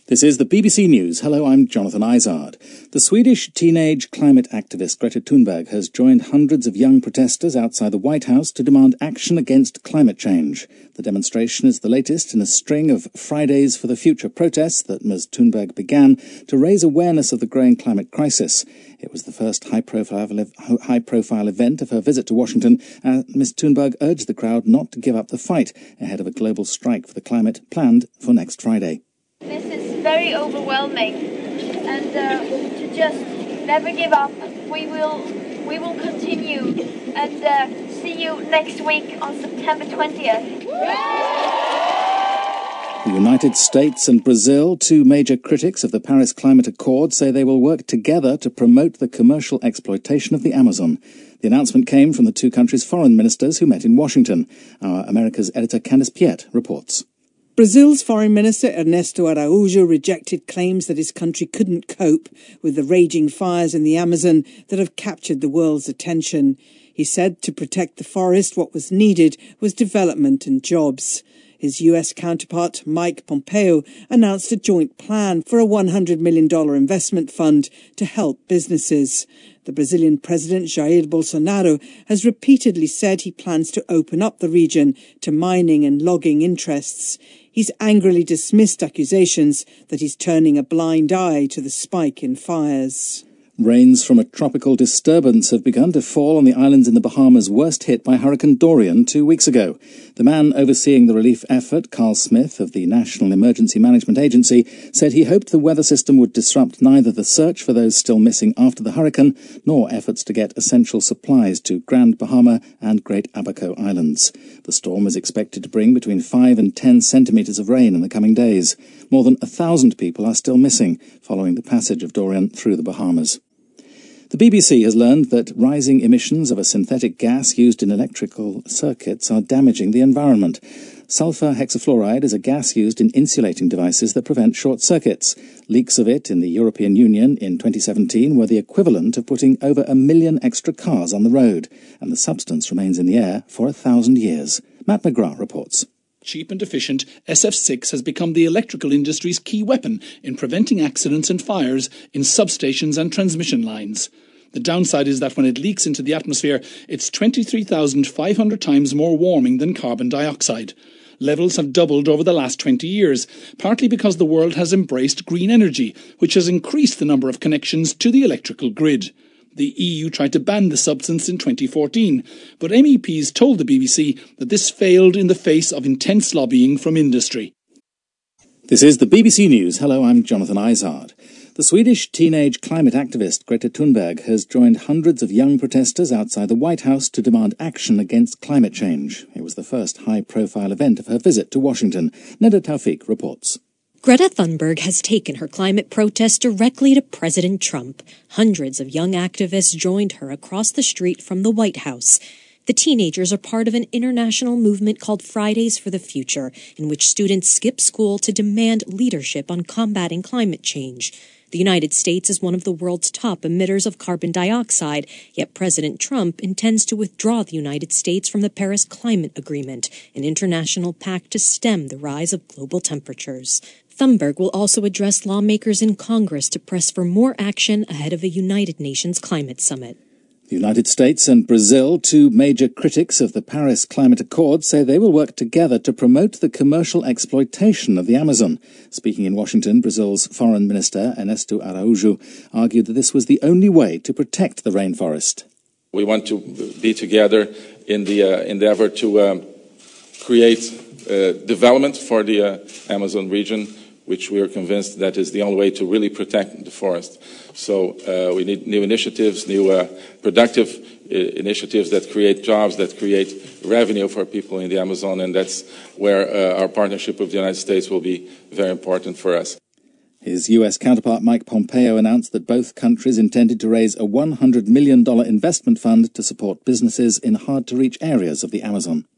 This is the BBC News. Hello, I'm Jonathan Izard. The Swedish teenage climate activist Greta Thunberg has joined hundreds of young protesters outside the White House to demand action against climate change. The demonstration is the latest in a string of Fridays for the Future protests that Ms. Thunberg began to raise awareness of the growing climate crisis. It was the first high-profile event of her visit to Washington, and Ms. Thunberg urged the crowd not to give up the fight ahead of a global strike for the climate planned for next Friday. This is very overwhelming, and to just never give up. We will continue, and see you next week on September 20th. The United States and Brazil, two major critics of the Paris Climate Accord, say they will work together to promote the commercial exploitation of the Amazon. The announcement came from the two countries' foreign ministers who met in Washington. Our America's editor Candice Piet reports. Brazil's Foreign Minister Ernesto Araújo rejected claims that his country couldn't cope with the raging fires in the Amazon that have captured the world's attention. He said to protect the forest, what was needed was development and jobs. His US counterpart, Mike Pompeo, announced a joint plan for a $100 million investment fund to help businesses. The Brazilian president, Jair Bolsonaro, has repeatedly said he plans to open up the region to mining and logging interests. He's angrily dismissed accusations that he's turning a blind eye to the spike in fires. Rains from a tropical disturbance have begun to fall on the islands in the Bahamas worst hit by Hurricane Dorian 2 weeks ago. The man overseeing the relief effort, Carl Smith of the National Emergency Management Agency, said he hoped the weather system would disrupt neither the search for those still missing after the hurricane nor efforts to get essential supplies to Grand Bahama and Great Abaco Islands. The storm is expected to bring between 5 and 10 centimetres of rain in the coming days. More than 1,000 people are still missing following the passage of Dorian through the Bahamas. The BBC has learned that rising emissions of a synthetic gas used in electrical circuits are damaging the environment. Sulfur hexafluoride is a gas used in insulating devices that prevent short circuits. Leaks of it in the European Union in 2017 were the equivalent of putting over 1 million extra cars on the road, and the substance remains in the air for 1,000 years. Matt McGrath reports. Cheap and efficient, SF6 has become the electrical industry's key weapon in preventing accidents and fires in substations and transmission lines. The downside is that when it leaks into the atmosphere, it's 23,500 times more warming than carbon dioxide. Levels have doubled over the last 20 years, partly because the world has embraced green energy, which has increased the number of connections to the electrical grid. The EU tried to ban the substance in 2014, but MEPs told the BBC that this failed in the face of intense lobbying from industry. This is the BBC News. Hello, I'm Jonathan Izard. The Swedish teenage climate activist Greta Thunberg has joined hundreds of young protesters outside the White House to demand action against climate change. It was the first high-profile event of her visit to Washington. Neda Tawfiq reports. Greta Thunberg has taken her climate protest directly to President Trump. Hundreds of young activists joined her across the street from the White House. The teenagers are part of an international movement called Fridays for the Future, in which students skip school to demand leadership on combating climate change. The United States is one of the world's top emitters of carbon dioxide, yet President Trump intends to withdraw the United States from the Paris Climate Agreement, an international pact to stem the rise of global temperatures. Thunberg will also address lawmakers in Congress to press for more action ahead of a United Nations climate summit. The United States and Brazil, two major critics of the Paris Climate Accord, say they will work together to promote the commercial exploitation of the Amazon. Speaking in Washington, Brazil's Foreign Minister Ernesto Araújo argued that this was the only way to protect the rainforest. We want to be together in the endeavor to create development for the Amazon region, which we are convinced that is the only way to really protect the forest. So we need new initiatives, new productive initiatives that create jobs, that create revenue for people in the Amazon, and that's where our partnership with the United States will be very important for us. His US counterpart Mike Pompeo announced that both countries intended to raise a $100 million investment fund to support businesses in hard-to-reach areas of the Amazon.